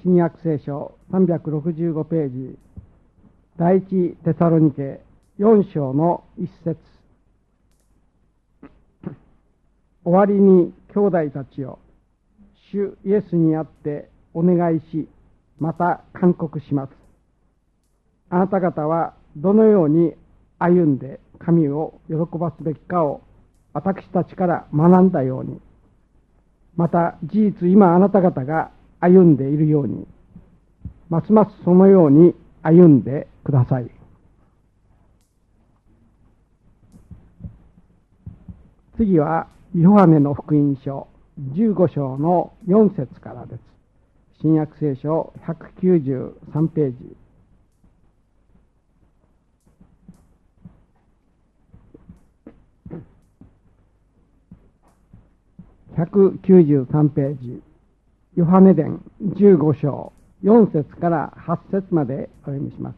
新約聖書365ページ、第一テサロニケ4章の一節。終わりに兄弟たちよ、主イエスにあってお願いし、また勧告します。あなた方はどのように歩んで神を喜ばすべきかを私たちから学んだように、また事実今あなた方が歩んでいるように、ますますそのように歩んでください。次はヨハネの福音書15章の4節からです。新約聖書193ページ。193ページ、ヨハネ伝15章4節から8節までお読みします。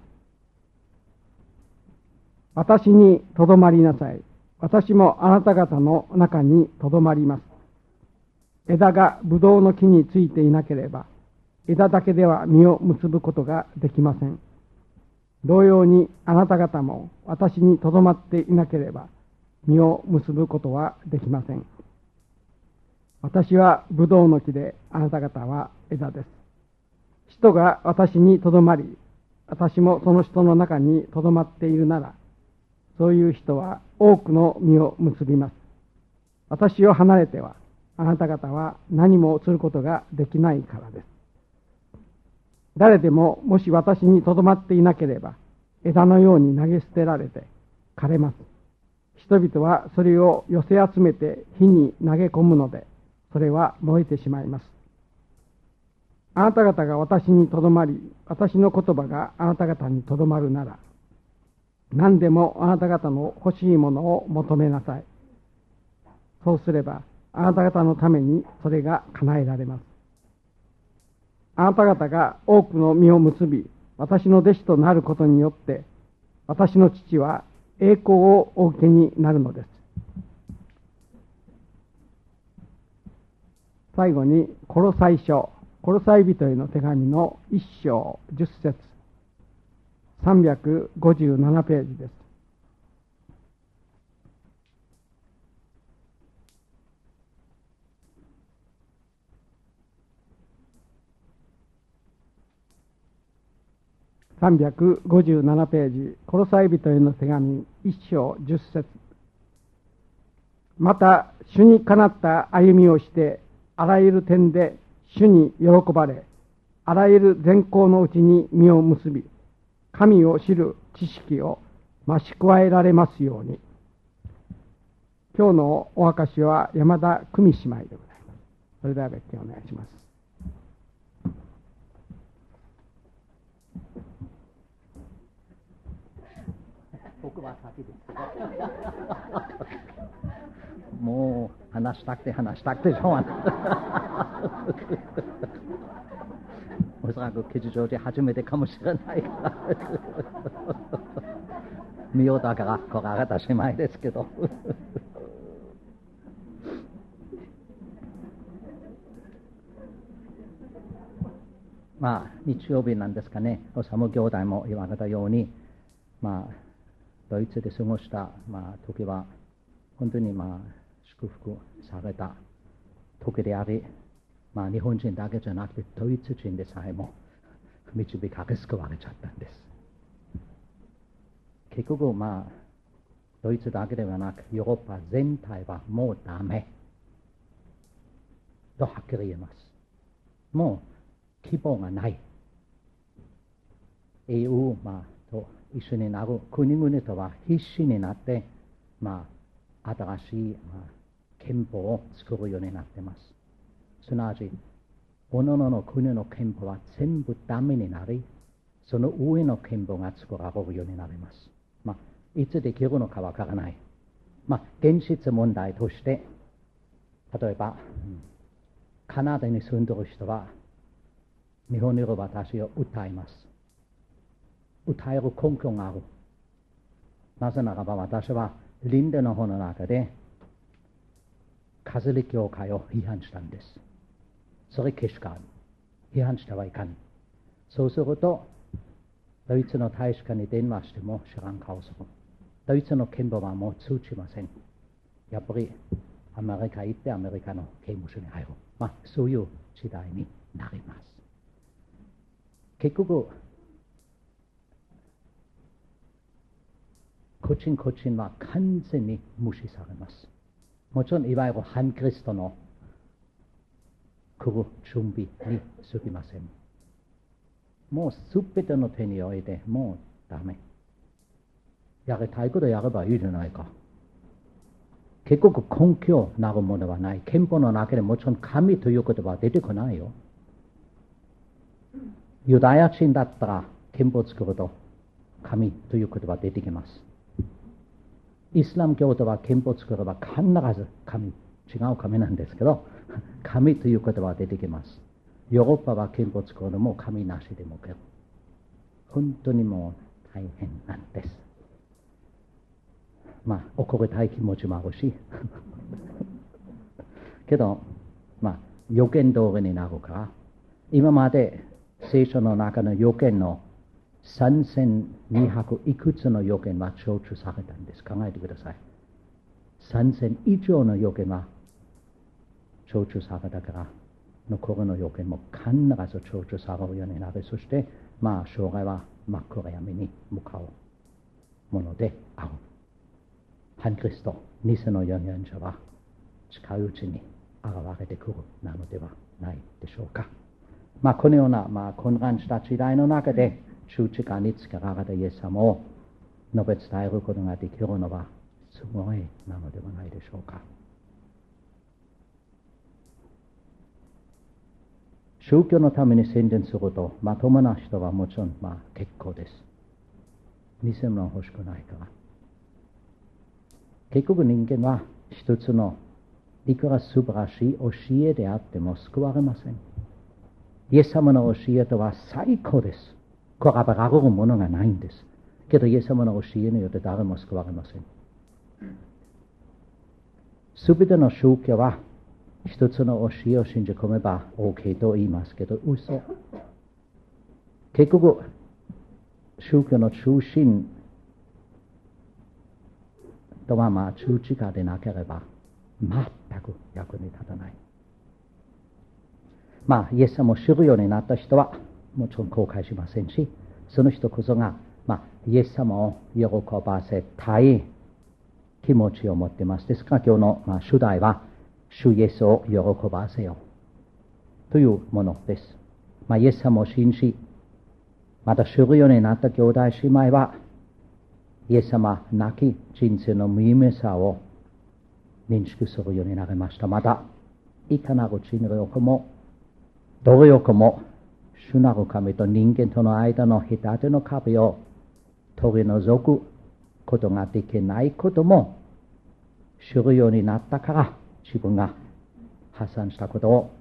私にとどまりなさい。私もあなた方の中にとどまります。枝がブドウの木についていなければ、枝だけでは実を結ぶことができません。同様にあなた方も私にとどまっていなければ、実を結ぶことはできません。私はブドウの木で、あなた方は枝です。人が私にとどまり、私もその人の中にとどまっているなら、そういう人は多くの実を結びます。私を離れては、あなた方は何もすることができないからです。誰でももし私にとどまっていなければ、枝のように投げ捨てられて枯れます。人々はそれを寄せ集めて火に投げ込むので、それは燃えてしまいます。あなた方が私にとどまり、私の言葉があなた方にとどまるなら、何でもあなた方の欲しいものを求めなさい。そうすれば、あなた方のためにそれが叶えられます。あなた方が多くの実を結び、私の弟子となることによって、私の父は栄光をお受けになるのです。最後にコロサイ人への手紙の1章10節357ページです。357ページ、コロサイ人への手紙1章10節。また主にかなった歩みをして、あらゆる点で主に喜ばれ、あらゆる善行のうちに実を結び、神を知る知識を増し加えられますように。今日のお証しは山田久美姉妹でございます。それでは別件お願いします。 僕は先ですもう話したくてしょうがないおそらく吉祥寺初めてかもしれないから見ようだからこられた姉妹ですけどまあ日曜日なんですかね、おさむ兄弟も言われたように、まあドイツで過ごした、時は本当に祝福された時であり、日本人だけじゃなくてドイツ人でさえも導かれ救われちゃったんです。結局ドイツだけではなくヨーロッパ全体はもうダメとはっきり言えます。もう希望がない。 EU と一緒になる国々とは必死になって、新しい、憲法を作るようになっています。すなわち、各々の国の憲法は全部ダメになり、その上の憲法が作られるようになります。いつできるのかわからない。現実問題として、例えば、カナダに住んでいる人は、日本にいる私を訴えます。訴える根拠がある。なぜならば私は林道の本の中でカトリック教会を批判したんです。それけしからん。 批判してはいかん。そうすると、ドイツの大使館に電話しても知らん顔する。ドイツの憲法はもう通知ません。やっぱりアメリカ行ってアメリカの刑務所に入る。そういう時代になります。結局、個人個人は完全に無視されます。もちろん、いわゆる反キリストの来る準備に過ぎません。もうすべての手において、もうダメ。やりたいことやればいいじゃないか。結局根拠なるものはない。憲法の中でもちろん神という言葉は出てこないよ。ユダヤ人だったら憲法を作ると神という言葉は出てきます。イスラム教徒は憲法を作れば必ず神、違う神なんですけど、神という言葉は出てきます。ヨーロッパは憲法を作るのも神なしでもける。本当にもう大変なんです。怒りたい気持ちもあるしけど予言通りになるから、今まで聖書の中の予言の3200いくつの予言は成就されたんです。考えてください。3000以上の予言は成就されたから、残りの予言も必ず成就されるようになる。そして将来は真っ暗闇に向かうものである。反キリスト、偽の預言者は近いうちに現れてくるなのではないでしょうか。このような混乱した時代の中で十字架につけられたイエス様を述べ伝えることができるのはすごいなのではないでしょうか。宗教のために宣伝するとまともな人はもちろん結構です。偽物欲しくないから。結局人間は一つのいくら素晴らしい教えであっても救われません。イエス様の教えとは最高です。比べられるものがないんです。けどイエス様の教えによって誰も救われません。すべての宗教は一つの教えを信じ込めば OK と言いますけど、嘘。結局宗教の中心とは十字架でなければ全く役に立たない。イエス様を知るようになった人はもちろん後悔しませんし、その人こそがイエス様を喜ばせたい気持ちを持っています。ですから今日の主題は主イエスを喜ばせよというものです。イエス様を信じ、また知るようになった兄弟姉妹はイエス様なき人生の無意味さを認識するようになりました。またいかなる知力も努力も主なる神と人間との間の隔ての壁を取り除くことができないことも知るようになったから、自分が破産したことを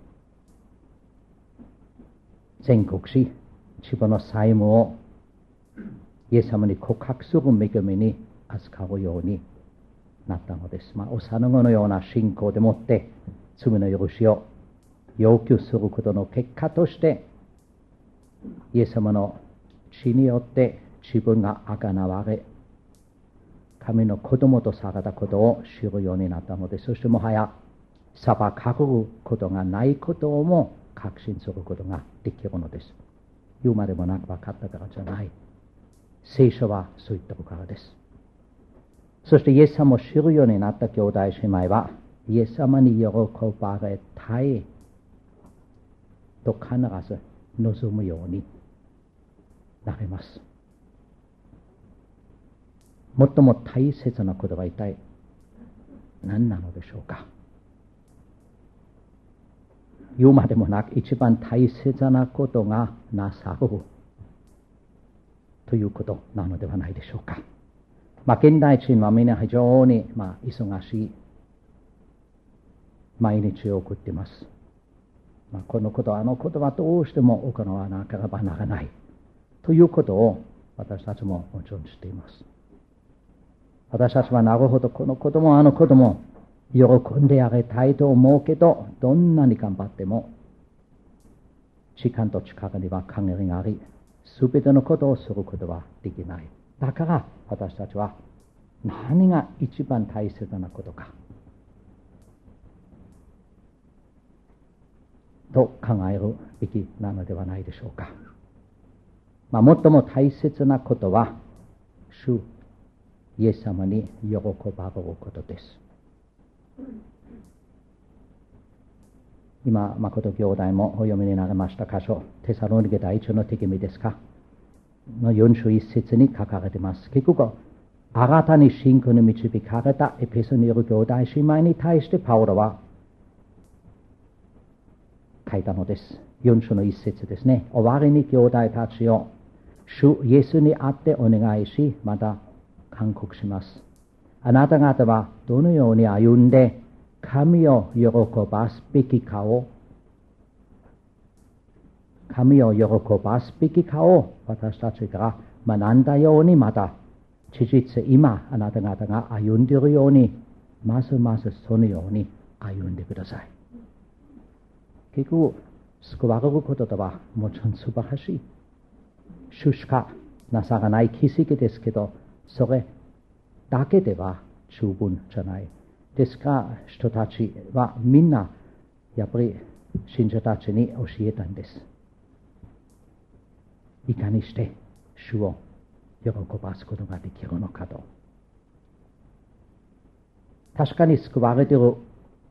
宣告し、自分の債務をイエス様に告白する恵みに預かるようになったのです。幼子のような信仰でもって罪の許しを要求することの結果として、イエス様の血によって自分が贖われ、神の子供とされたことを知るようになったのです。そしてもはや裁かれることがないことをも確信することができるのです。言うまでもなく分かったからじゃない。聖書はそう言ってるからです。そしてイエス様を知るようになった兄弟姉妹は、イエス様に喜ばれたいと必ず望むようになります。最も大切なことは一体何なのでしょうか。言うまでもなく一番大切なことがなさるということなのではないでしょうか。現代人はみんな非常に忙しい毎日を送っています。このことあのことはどうしても行わなければならないということを私たちももちろん知っています。私たちはなるほどこのこともあのことも喜んであげたいと思うけど、どんなに頑張っても時間と力には限りがあり、すべてのことをすることはできない。だから私たちは何が一番大切なことかと考えるべきなのではないでしょうか。最も大切なことは主イエス様に喜ばれることです。今、誠兄弟もお読みになりました箇所、テサロニケ第一の手紙ですかの41節に書かれています。結局、新たに信仰に導かれたエペソにいる兄弟姉妹に対してパウロは書いたのです。4章の1節ですね。終わりに兄弟たちを主イエスにあってお願いし、また勧告します。あなた方はどのように歩んで神を喜ばすべきかを私たちから学んだように、また事実今あなた方が歩んでいるように、ますますそのように歩んでください。結局救われることとはもちろん素晴らしい主しかなさらない奇跡ですけど、それだけでは十分じゃない。ですから人たちはみんなやっぱり信者たちに教えたんです。いかにして主を喜ばすことができるのかと。確かに救われている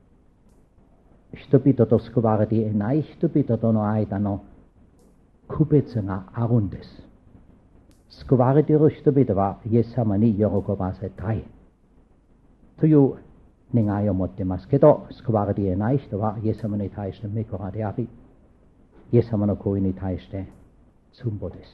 人々と救われていない人々との間の区別があるんです。救われている人々はイエス様に喜ばせたいという願いを持っていますけど、救われていない人はイエス様に対して目くらであり、イエス様の行為に対して寸歩です。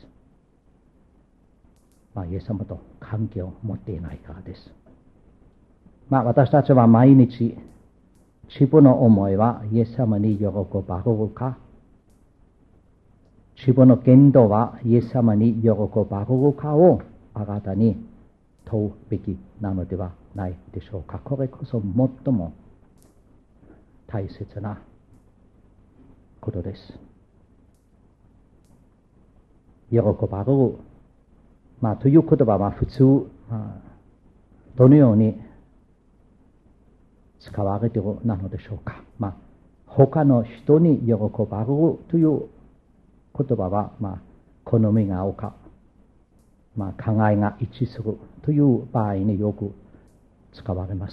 イエス様と関係を持っていないからです。私たちは毎日自分の思いはイエス様に喜ばれるか、自分の言動はイエス様に喜ばれるかを新たに問うべきなのではないでしょうか。これこそ最も大切なことです。喜ばれる、という言葉は普通、どのように使われているなのでしょうか。他の人に喜ばれるという言葉は、好みが合うか、考えが一致するという場合によく使われます。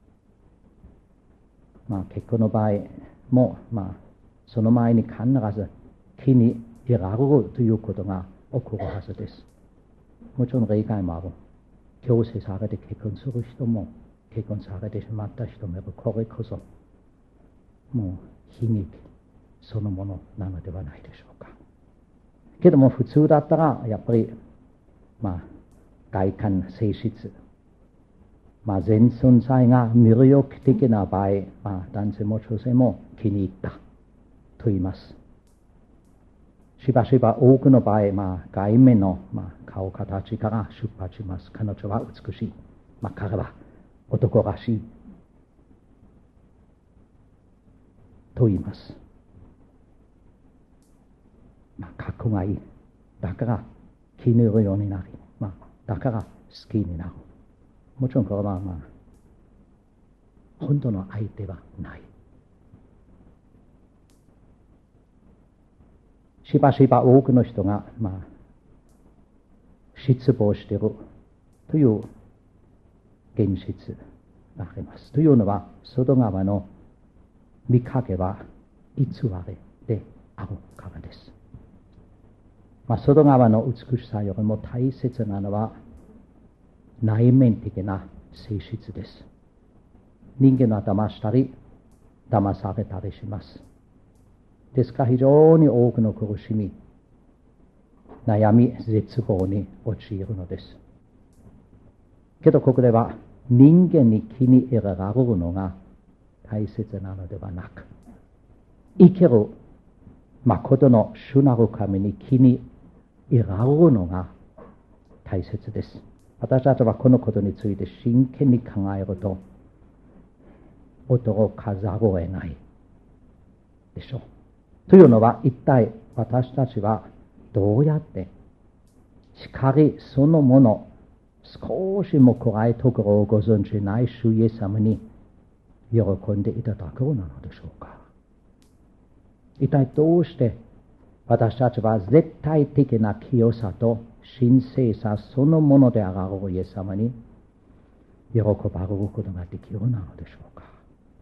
結婚の場合も、その前に必ず気に入られるということが起こるはずです。もちろん例外もある。強制されて結婚する人も、結婚されてしまった人もいる。これこそもう悲劇そのものなのではないでしょうか。けども普通だったらやっぱり外観性質、全存在が魅力的な場合、男性も女性も気に入ったと言います。しばしば多くの場合、外面の、顔形から出発します。彼女は美しい、彼は男らしいと言います。かっこがいい。だから気に入るようになり、だから好きになる。もちろんこれは本当の相手はない。しばしば多くの人が失望しているという現実があります。というのは外側の見かけは偽りであるからです。外側の美しさよりも大切なのは内面的な性質です。人間は騙したり騙されたりします。ですから非常に多くの苦しみ、悩み、絶望に陥るのです。けどここでは人間に気に入られるのが大切なのではなく、生きる誠の主なる神に気に入られるのが大切です。私たちはこのことについて真剣に考えると驚かざるを得ないでしょう。 というのは、一体私たちはどうやって光そのもの、少しも暗いところをご存じない主イエス様に喜んでいただくのなのでしょうか。一体どうして私たちは絶対的な清さと神聖さそのものであるイエス様に喜ばれることができるなのでしょうか。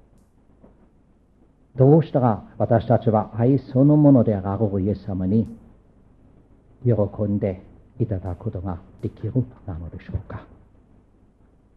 どうしたら私たちは愛そのものであるイエス様に喜んでいただくことができるなのでしょうか。